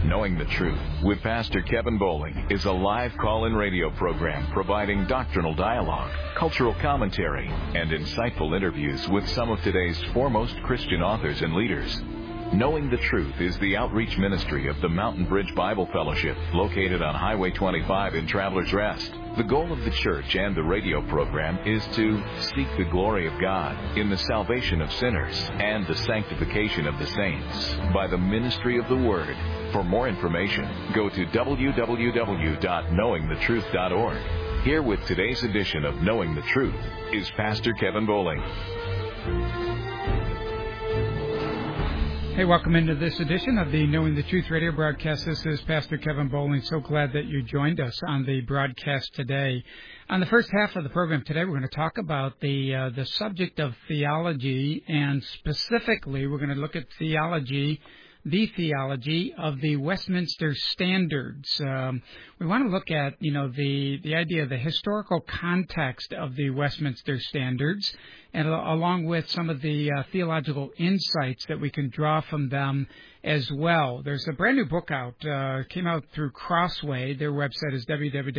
Knowing the Truth with Pastor Kevin Bowling is a live call-in radio program providing doctrinal dialogue, cultural commentary, and insightful interviews with some of today's foremost Christian authors and leaders. Knowing the Truth is the outreach ministry of the Mountain Bridge Bible Fellowship, located on Highway 25 in Travelers Rest. The goal of the church and the radio program is to seek the glory of God in the salvation of sinners and the sanctification of the saints by the ministry of the Word. For more information, go to www.knowingthetruth.org. Here with today's edition of Knowing the Truth is Pastor Kevin Bowling. Hey, welcome into this edition of the Knowing the Truth radio broadcast. This is Pastor Kevin Bowling. So glad that you joined us on the broadcast today. On the first half of the program today, we're going to talk about the subject of theology, and specifically, we're going to look at the theology of the Westminster Standards. We want to look at, the idea of the historical context of the Westminster Standards, and along with some of the theological insights that we can draw from them as well. There's a brand new book out, came out through Crossway. Their website is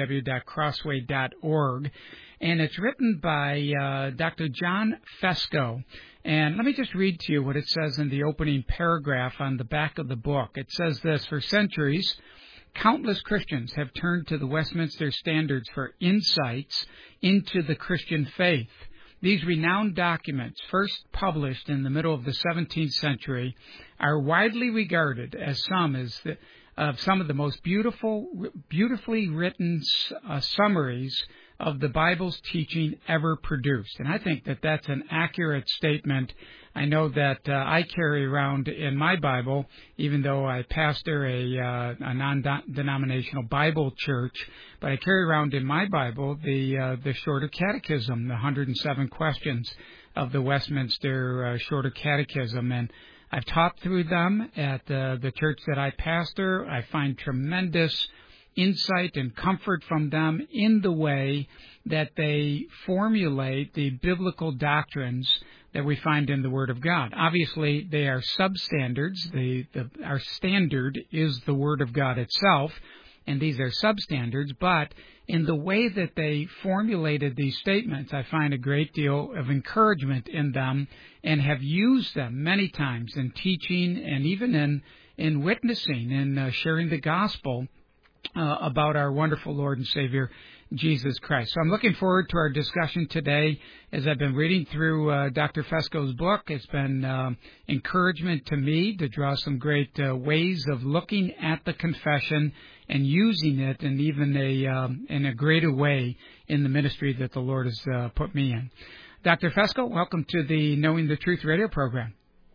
www.crossway.org, and it's written by Dr. John Fesko. And let me just read to you what it says in the opening paragraph on the back of the book. It says this: for centuries, countless Christians have turned to the Westminster Standards for insights into the Christian faith. These renowned documents, first published in the middle of the 17th century, are widely regarded as some of the most beautifully written summaries of the Bible's teaching ever produced. And I think that that's an accurate statement. I know that I carry around in my Bible, even though I pastor a non-denominational Bible church, but I carry around in my Bible the Shorter Catechism, the 107 questions of the Westminster Shorter Catechism. And I've taught through them at the church that I pastor. I find tremendous insight and comfort from them in the way that they formulate the biblical doctrines that we find in the Word of God. Obviously, they are substandards. Our standard is the Word of God itself, and these are substandards, but in the way that they formulated these statements, I find a great deal of encouragement in them and have used them many times in teaching and even in witnessing and sharing the gospel about our wonderful Lord and Savior, Jesus Christ. So I'm looking forward to our discussion today. As I've been reading through Dr. Fesko's book, it's been encouragement to me to draw some great ways of looking at the confession and using it in even in a greater way in the ministry that the Lord has put me in. Dr. Fesko, welcome to the Knowing the Truth radio program.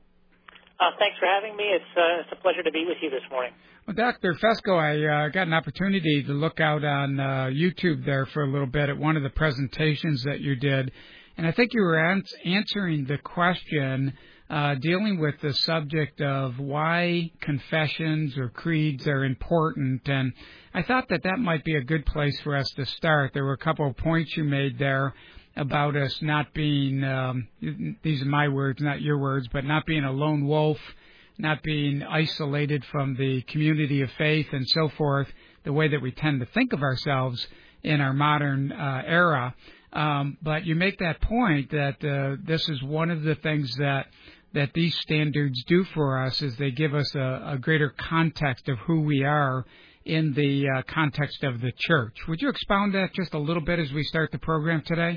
Thanks for having me. It's a pleasure to be with you this morning. Well, Dr. Fesko, I got an opportunity to look out on YouTube there for a little bit at one of the presentations that you did, and I think you were answering the question dealing with the subject of why confessions or creeds are important, and I thought that might be a good place for us to start. There were a couple of points you made there about us not being, these are my words, not your words, but not being a lone wolf, not being isolated from the community of faith and so forth, the way that we tend to think of ourselves in our modern era. But you make that point that this is one of the things that these standards do for us, is they give us a greater context of who we are in the context of the church. Would you expound that just a little bit as we start the program today?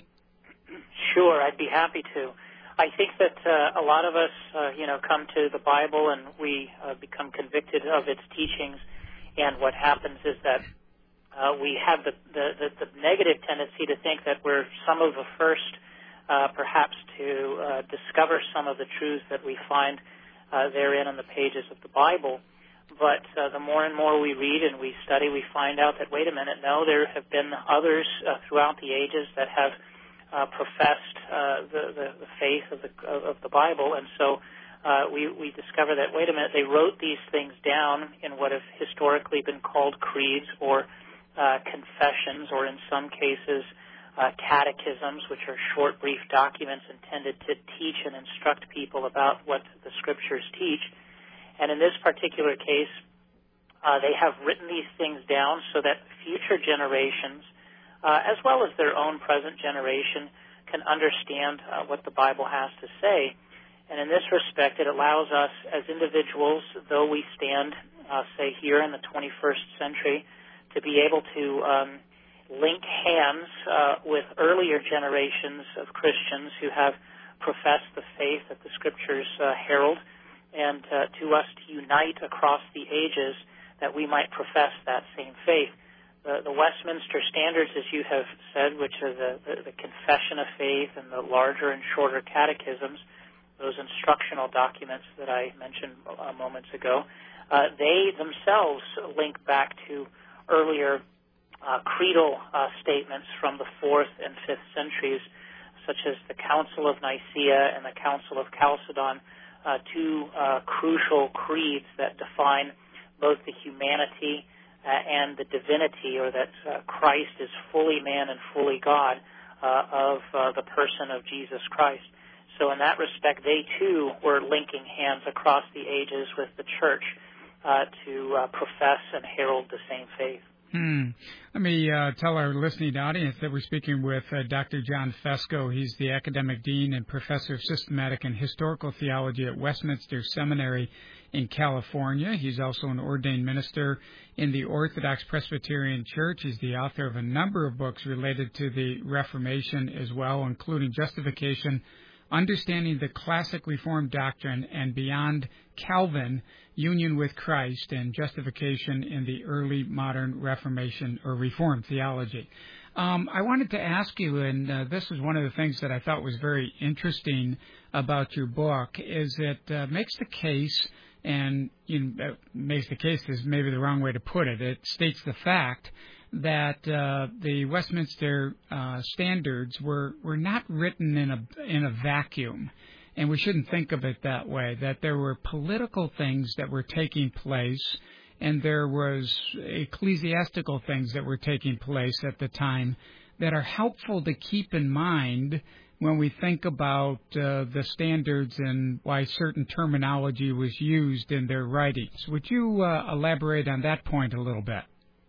Sure, I'd be happy to. I think that a lot of us, come to the Bible and we become convicted of its teachings, and what happens is that we have the negative tendency to think that we're some of the first, perhaps, to discover some of the truths that we find therein on the pages of the Bible. But the more and more we read and we study, we find out that, wait a minute, no, there have been others throughout the ages that have professed the faith of the Bible, and so we discover that, wait a minute, they wrote these things down in what have historically been called creeds or confessions, or in some cases catechisms, which are short, brief documents intended to teach and instruct people about what the Scriptures teach. And in this particular case, They have written these things down so that future generations, as well as their own present generation, can understand what the Bible has to say. And in this respect, it allows us as individuals, though we stand, say, here in the 21st century, to be able to link hands with earlier generations of Christians who have professed the faith that the Scriptures herald, and to us to unite across the ages that we might profess that same faith. The Westminster Standards, as you have said, which are the Confession of Faith and the larger and shorter catechisms, those instructional documents that I mentioned moments ago, they themselves link back to earlier creedal statements from the 4th and 5th centuries, such as the Council of Nicaea and the Council of Chalcedon, two crucial creeds that define both the humanity and the divinity, or that Christ is fully man and fully God, of the person of Jesus Christ. So in that respect, they too were linking hands across the ages with the church to profess and herald the same faith. Let me tell our listening audience that we're speaking with Dr. John Fesko. He's the academic dean and professor of systematic and historical theology at Westminster Seminary in California. He's also an ordained minister in the Orthodox Presbyterian Church. He's the author of a number of books related to the Reformation as well, including Justification, Understanding the Classic Reformed Doctrine, and Beyond Calvin, Union with Christ, and Justification in the Early Modern Reformation or Reformed Theology. I wanted to ask you, and this is one of the things that I thought was very interesting about your book, is it makes the case, and makes the case is maybe the wrong way to put it. It states the fact that the Westminster Standards were not written in a vacuum, and we shouldn't think of it that way, that there were political things that were taking place, and there was ecclesiastical things that were taking place at the time that are helpful to keep in mind when we think about the standards and why certain terminology was used in their writings. Would you elaborate on that point a little bit?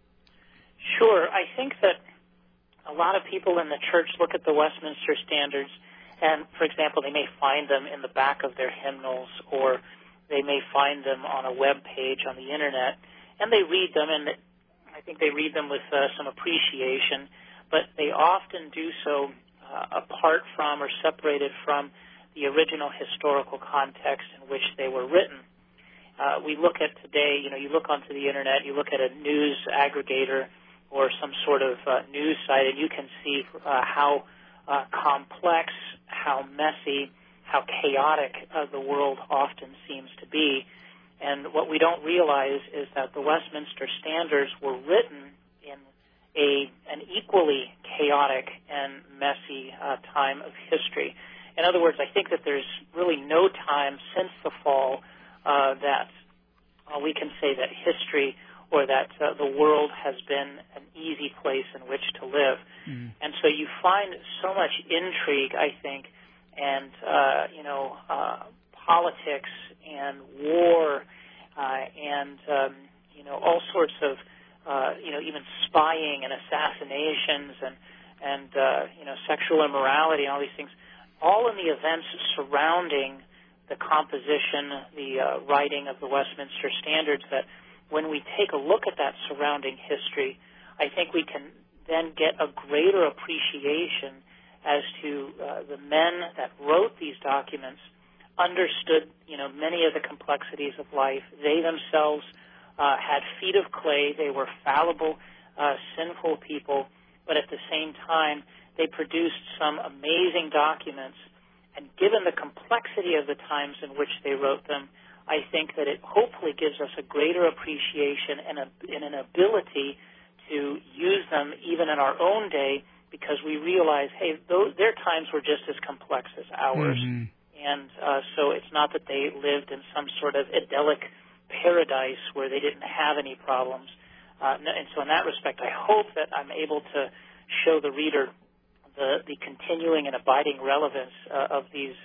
Sure. I think that a lot of people in the church look at the Westminster Standards and, for example, they may find them in the back of their hymnals, or they may find them on a web page on the Internet, and they read them, and I think they read them with some appreciation, but they often do so apart from or separated from the original historical context in which they were written. We look at today, you look onto the Internet, you look at a news aggregator or some sort of news site, and you can see how complex, how messy, how chaotic the world often seems to be. And what we don't realize is that the Westminster Standards were written in an equally chaotic and messy time of history. In other words, I think that there's really no time since the fall that we can say that history or that the world has been an easy place in which to live. And so you find so much intrigue, I think, and, politics and war and, all sorts of, even spying and assassinations and sexual immorality and all these things, all in the events surrounding the composition, the writing of the Westminster Standards, that when we take a look at that surrounding history, I think we can then get a greater appreciation as to the men that wrote these documents understood, many of the complexities of life. They themselves had feet of clay. They were fallible, sinful people, but at the same time, they produced some amazing documents. And given the complexity of the times in which they wrote them, I think that it hopefully gives us a greater appreciation and an ability to use them even in our own day, because we realize, hey, their times were just as complex as ours. Mm-hmm. And so it's not that they lived in some sort of idyllic paradise where they didn't have any problems. And so in that respect, I hope that I'm able to show the reader the continuing and abiding relevance of these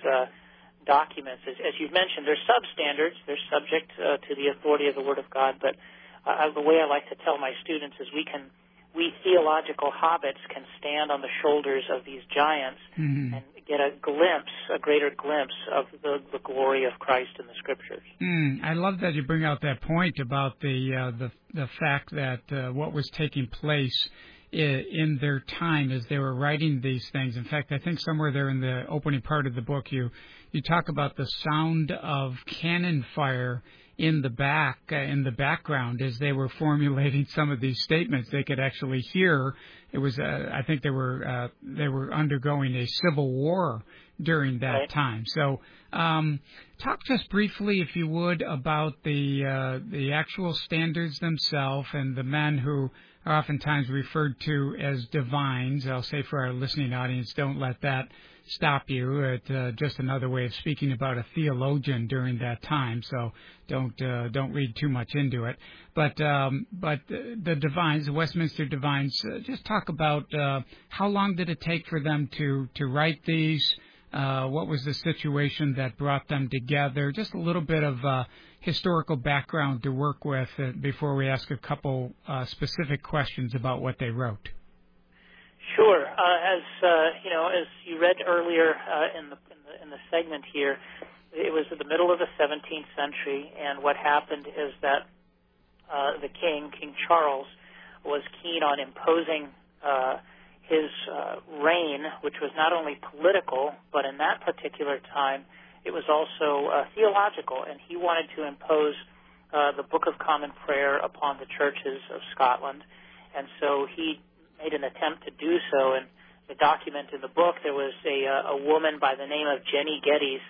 documents. As you've mentioned, they're substandards. They're subject to the authority of the Word of God, but the way I like to tell my students is we theological hobbits can stand on the shoulders of these giants and get a greater glimpse of the glory of Christ in the Scriptures. I love that you bring out that point about the fact that what was taking place in their time as they were writing these things. In fact, I think somewhere there in the opening part of the book, you talk about the sound of cannon fire in the background as they were formulating some of these statements. They could actually hear. It was I think they were undergoing a civil war during that time. So talk just briefly, if you would, about the actual standards themselves and the men who are oftentimes referred to as divines. I'll say for our listening audience, don't let that stop you. It's just another way of speaking about a theologian during that time. So don't read too much into it. But the divines, the Westminster divines, just talk about how long did it take for them to write these? What was the situation that brought them together? Just a little bit of historical background to work with before we ask a couple specific questions about what they wrote. Sure. As you read earlier in the segment here, it was in the middle of the 17th century, and what happened is that the King Charles, was keen on imposing his reign, which was not only political, but in that particular time, it was also theological, and he wanted to impose the Book of Common Prayer upon the churches of Scotland, and so he made an attempt to do so. And the document in the book, there was a woman by the name of Jenny Geddes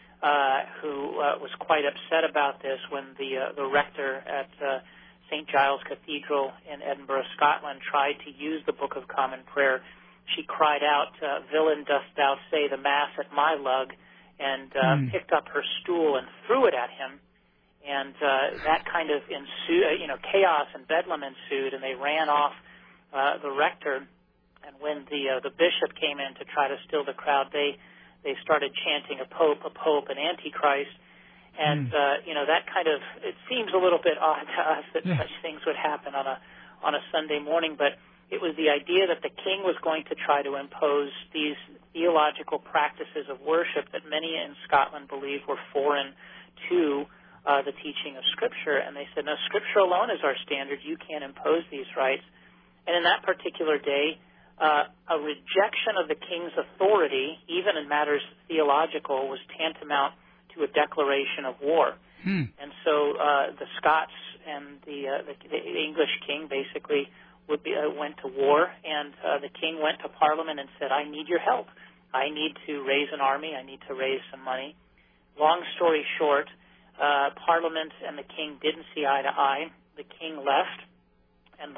who was quite upset about this when the rector at St. Giles Cathedral in Edinburgh, Scotland, tried to use the Book of Common Prayer. She cried out, "Villain, dost thou say the Mass at my lug?" and picked up her stool and threw it at him. And that kind of ensued, chaos and bedlam ensued, and they ran off the rector. And when the bishop came in to try to still the crowd, they started chanting a pope, an antichrist. And that kind of, it seems a little bit odd to us that such things would happen on a Sunday morning, but it was the idea that the king was going to try to impose these theological practices of worship that many in Scotland believed were foreign to the teaching of Scripture. And they said, no, Scripture alone is our standard. You can't impose these rights. And in that particular day, a rejection of the king's authority, even in matters theological, was tantamount to a declaration of war. And so the Scots and the English king basically went to war, and the king went to Parliament and said, I need your help. I need to raise an army. I need to raise some money. Long story short, Parliament and the king didn't see eye to eye. The king left, and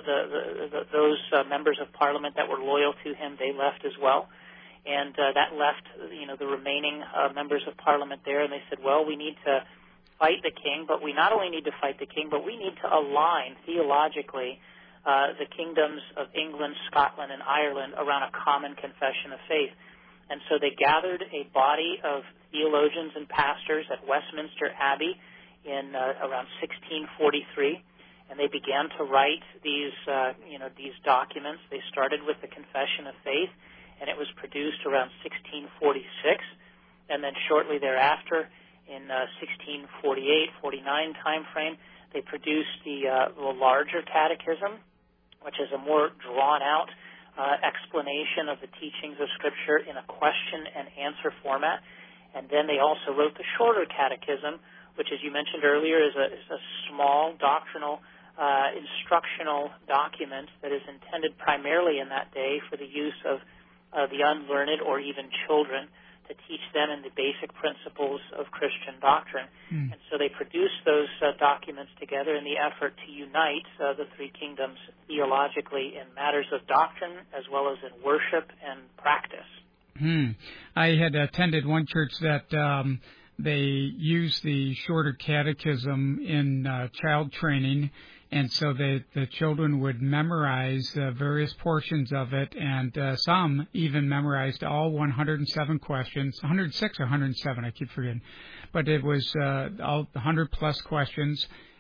those members of Parliament that were loyal to him, they left as well. And that left, the remaining members of Parliament there, and they said, well, we need to fight the king, but we not only need to fight the king, but we need to align theologically the kingdoms of England, Scotland, and Ireland around a common confession of faith. And so they gathered a body of theologians and pastors at Westminster Abbey in around 1643, and they began to write these documents. They started with the Confession of Faith, and it was produced around 1646, and then shortly thereafter, in 1648-49 time frame, they produced the larger catechism, which is a more drawn-out explanation of the teachings of Scripture in a question and answer format. And then they also wrote the shorter catechism, which, as you mentioned earlier, is a small doctrinal instructional document that is intended primarily in that day for the use of the unlearned or even children, to teach them in the basic principles of Christian doctrine. And so they produced those documents together in the effort to unite the three kingdoms theologically in matters of doctrine as well as in worship and practice. I had attended one church that they used the shorter catechism in child training, and so the children would memorize various portions of it, and some even memorized all 107 questions, 106 or 107, I keep forgetting. But it was all 100-plus questions,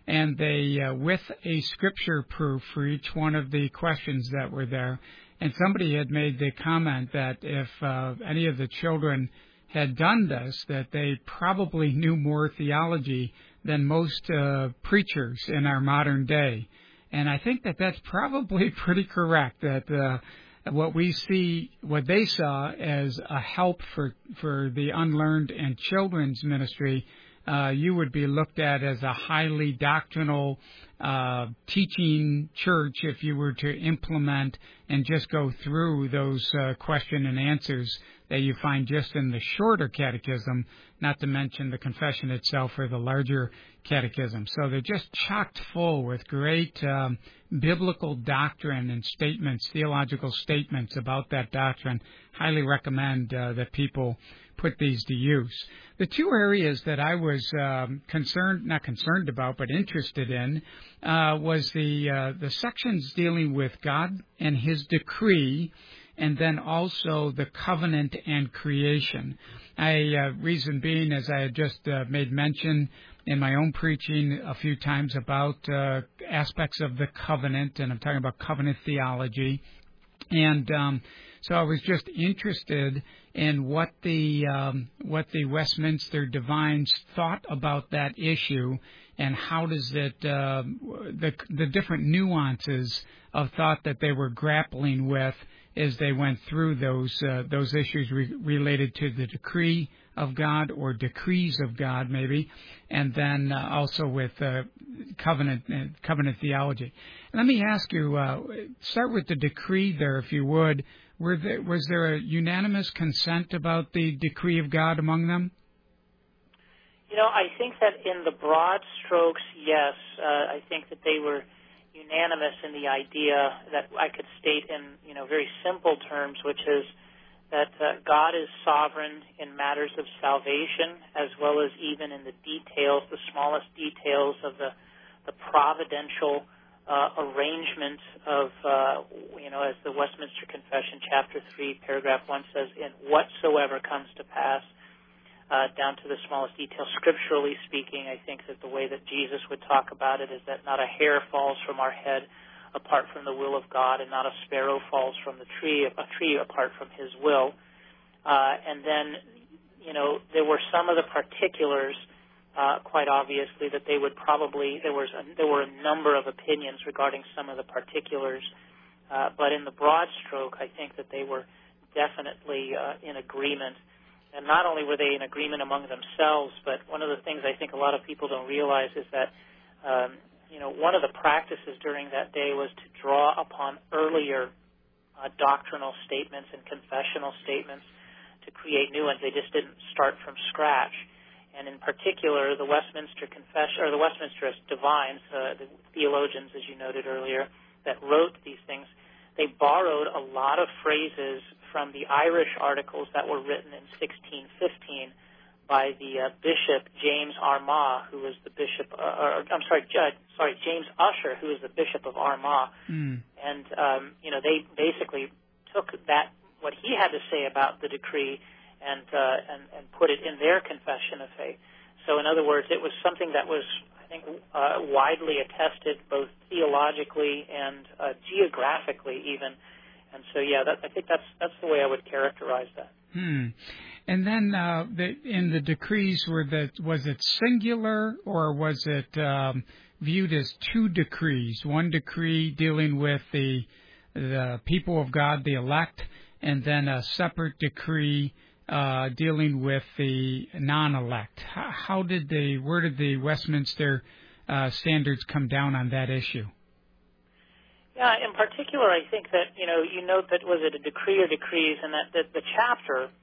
and they, with a scripture proof for each one of the questions that were there. And somebody had made the comment that if any of the children had done this, that they probably knew more theology than most preachers in our modern day. And I think that that's probably pretty correct, that what they saw as a help for the unlearned and children's ministry, you would be looked at as a highly doctrinal teaching church if you were to implement and just go through those question and answers that you find just in the shorter catechism, not to mention the confession itself or the larger catechism. So they're just chocked full with great biblical doctrine and statements, theological statements about that doctrine. Highly recommend that people put these to use. The two areas that I was not concerned about, but interested in, was the sections dealing with God and His decree, and then also the covenant and creation. Reason being, as I had just made mention in my own preaching a few times about aspects of the covenant, and I'm talking about covenant theology, and so I was just interested in what the Westminster Divines thought about that issue, and how does it the different nuances of thought that they were grappling with as they went through those issues related to the decree of God, or decrees of God there, and then also with covenant theology. Let me ask you, start with the decree there, if you would. Was there a unanimous consent about the decree of God among them? I think that in the broad strokes, yes. I think that they were unanimous in the idea that I could state in very simple terms, which is that God is sovereign in matters of salvation, as well as even in the details, the smallest details of the providential arrangement of, as the Westminster Confession, Chapter 3, Paragraph 1 says, in whatsoever comes to pass, down to the smallest detail. Scripturally speaking, I think that the way that Jesus would talk about it is that not a hair falls from our head apart from the will of God, and not a sparrow falls from a tree apart from His will. And then, there were some of the particulars, quite obviously, that they would probably, there were a number of opinions regarding some of the particulars, but in the broad stroke, I think that they were definitely in agreement. And not only were they in agreement among themselves, but one of the things I think a lot of people don't realize is that, one of the practices during that day was to draw upon earlier doctrinal statements and confessional statements to create new ones. They just didn't start from scratch. And in particular, the Westminster Confession, or the Westminster Divines, the theologians, as you noted earlier, that wrote these things, they borrowed a lot of phrases from the Irish articles that were written in 1615 by the Bishop James Armagh, who was the bishop, James Usher, who was the Bishop of Armagh. And, they basically took that, what he had to say about the decree, and put it in their confession of faith. So in other words, it was something that was, I think, widely attested both theologically and geographically even. And so, I think that's the way I would characterize that. And then in the decrees, was it singular, or was it viewed as two decrees? One decree dealing with the people of God, the elect, and then a separate decree dealing with the non-elect. Where did the Westminster standards come down on that issue? Yeah, in particular, I think that, you note that was it a decree or decrees, and that the chapter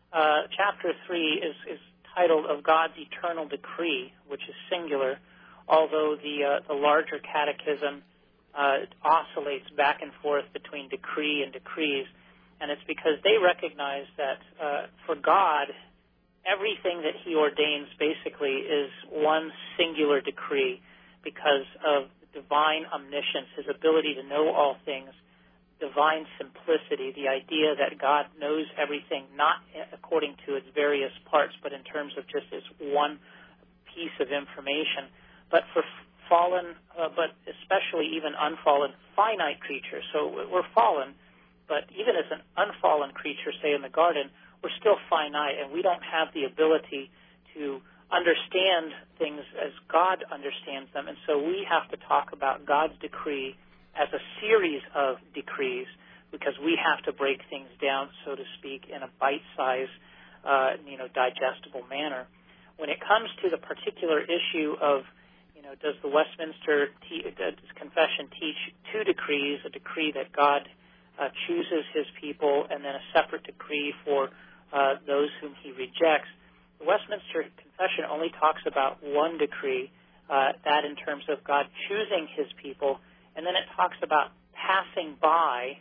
3 is titled Of God's Eternal Decree, which is singular, although the larger catechism oscillates back and forth between decree and decrees, and it's because they recognize that for God, everything that He ordains basically is one singular decree because of divine omniscience, His ability to know all things, divine simplicity, the idea that God knows everything, not according to its various parts, but in terms of just as one piece of information. But fallen, but especially even unfallen, finite creatures. So we're fallen, but even as an unfallen creature, say in the garden, we're still finite, and we don't have the ability to understand things as God understands them. And so we have to talk about God's decree as a series of decrees, because we have to break things down, so to speak, in a bite-sized, digestible manner. When it comes to the particular issue of, does the Westminster Confession teach two decrees, a decree that God chooses his people and then a separate decree for those whom he rejects, the Westminster Confession only talks about one decree, that in terms of God choosing his people, and then it talks about passing by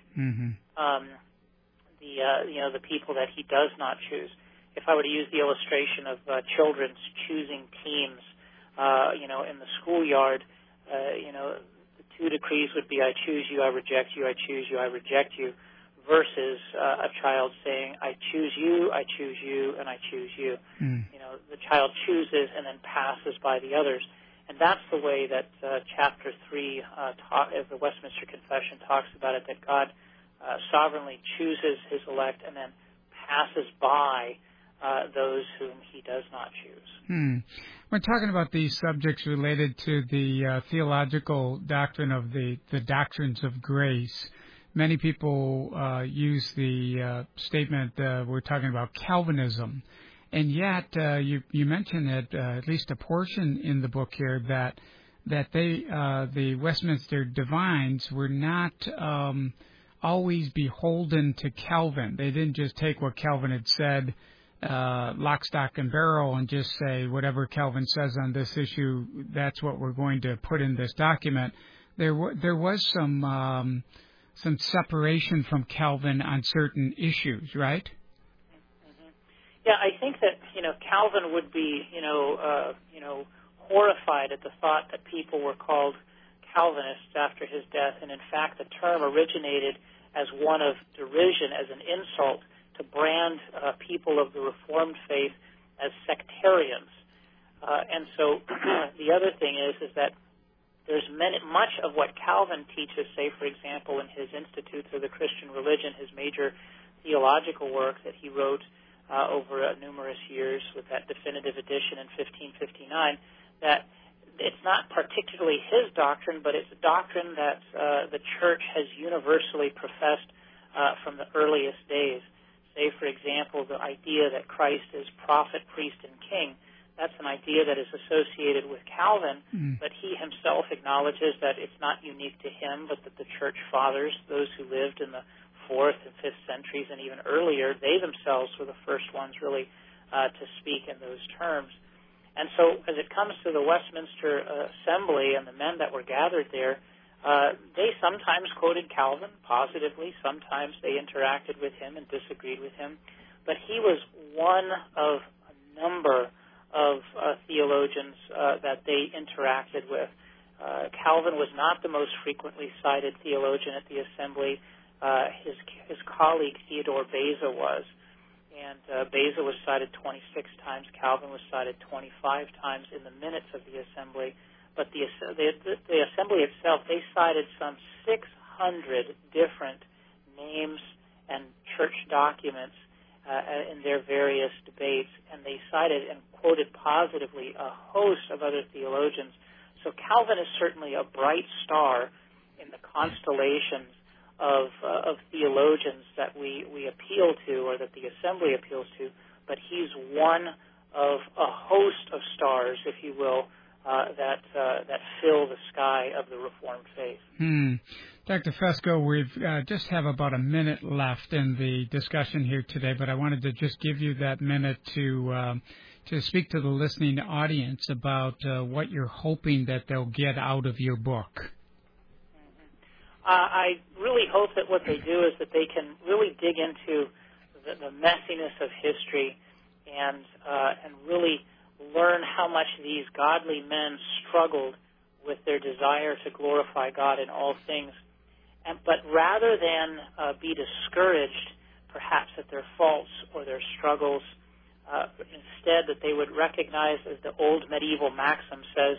the people that he does not choose. If I were to use the illustration of children's choosing teams, in the schoolyard, the two decrees would be I choose you, I reject you, I choose you, I reject you, versus a child saying I choose you, and I choose you. The child chooses and then passes by the others. And that's the way that Chapter 3 of the Westminster Confession talks about it, that God sovereignly chooses his elect and then passes by those whom he does not choose. We're talking about these subjects related to the theological doctrine of the doctrines of grace. Many people use the statement we're talking about Calvinism. And yet, you mentioned that at least a portion in the book here that they, the Westminster divines, were not always beholden to Calvin. They didn't just take what Calvin had said, lock, stock, and barrel, and just say whatever Calvin says on this issue, that's what we're going to put in this document. There was some separation from Calvin on certain issues, right? Yeah, I think that Calvin would be horrified at the thought that people were called Calvinists after his death, and in fact the term originated as one of derision, as an insult to brand people of the Reformed faith as sectarians. And so the other thing is that there's much of what Calvin teaches, say for example in his Institutes of the Christian Religion, his major theological work that he wrote over numerous years with that definitive edition in 1559, that it's not particularly his doctrine, but it's a doctrine that the church has universally professed from the earliest days. Say, for example, the idea that Christ is prophet, priest, and king. That's an idea that is associated with Calvin, but he himself acknowledges that it's not unique to him, but that the church fathers, those who lived in the 4th and 5th centuries and even earlier, they themselves were the first ones really to speak in those terms. And so as it comes to the Westminster Assembly and the men that were gathered there, they sometimes quoted Calvin positively, sometimes they interacted with him and disagreed with him, but he was one of a number of theologians that they interacted with. Calvin was not the most frequently cited theologian at the assembly. His colleague Theodore Beza was, and Beza was cited 26 times. Calvin was cited 25 times in the minutes of the assembly. But the assembly itself, they cited some 600 different names and church documents in their various debates, and they cited and quoted positively a host of other theologians. So Calvin is certainly a bright star in the constellations of theologians that we appeal to, or that the assembly appeals to, but he's one of a host of stars, if you will, that fill the sky of the Reformed faith. Dr. Fesko, we just have about a minute left in the discussion here today, but I wanted to just give you that minute to speak to the listening audience about what you're hoping that they'll get out of your book. I really hope that what they do is that they can really dig into the messiness of history and really learn how much these godly men struggled with their desire to glorify God in all things. But rather than be discouraged, perhaps at their faults or their struggles, instead that they would recognize, as the old medieval maxim says,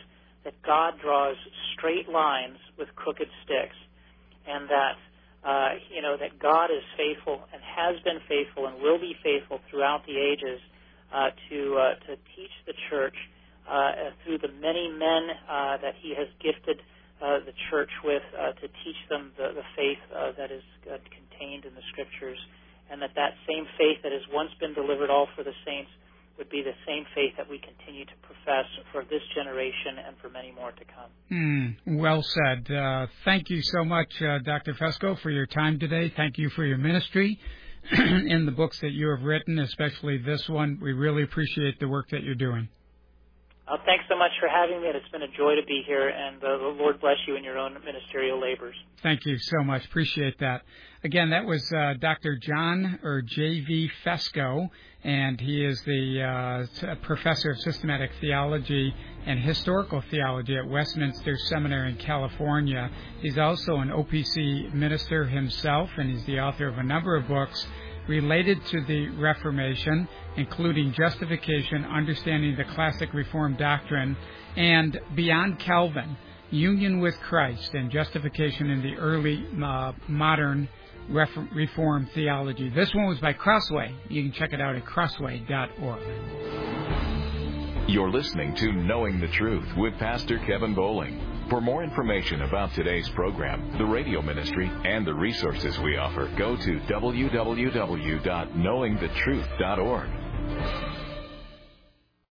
that God draws straight lines with crooked sticks, and that that God is faithful and has been faithful and will be faithful throughout the ages to teach the church through the many men that He has gifted the church with to teach them the faith that is contained in the Scriptures, and that same faith that has once been delivered all for the saints would be the same faith that we continue to profess for this generation and for many more to come. Well said. Thank you so much, Dr. Fesko, for your time today. Thank you for your ministry in the books that you have written, especially this one. We really appreciate the work that you're doing. Thanks so much for having me. It's been a joy to be here, and the Lord bless you in your own ministerial labors. Thank you so much. Appreciate that. Again, that was Dr. John, or J.V. Fesko, and he is the professor of systematic theology and historical theology at Westminster Seminary in California. He's also an OPC minister himself, and he's the author of a number of books related to the Reformation, including Justification, Understanding the Classic Reformed Doctrine, and Beyond Calvin, Union with Christ and Justification in the Early Modern Reformed Theology. This one was by Crossway. You can check it out at crossway.org. You're listening to Knowing the Truth with Pastor Kevin Bowling. For more information about today's program, the radio ministry, and the resources we offer, go to www.knowingthetruth.org.